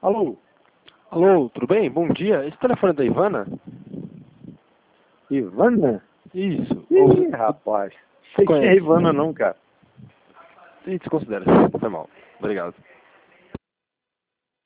Alô? Alô, tudo bem? Bom dia. Esse telefone é da Ivana? Ivana? Isso. Ih, rapaz. Sei quem é conhece? Ivana não, cara. A gente se considera. Foi mal. Obrigado.